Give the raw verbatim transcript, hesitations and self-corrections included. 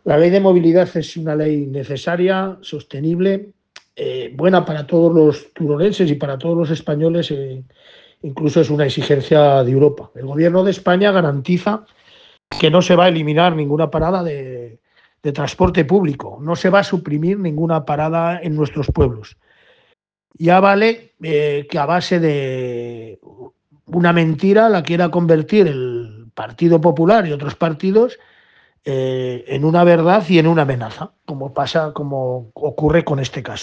La ley de movilidad es una ley necesaria, sostenible, eh, buena para todos los turolenses y para todos los españoles, eh, incluso es una exigencia de Europa. El Gobierno de España garantiza que no se va a eliminar ninguna parada de, de transporte público, no se va a suprimir ninguna parada en nuestros pueblos. Ya vale eh, que a base de una mentira la quiera convertir el Partido Popular y otros partidos eh, en una verdad y en una amenaza, como pasa, como ocurre con este caso.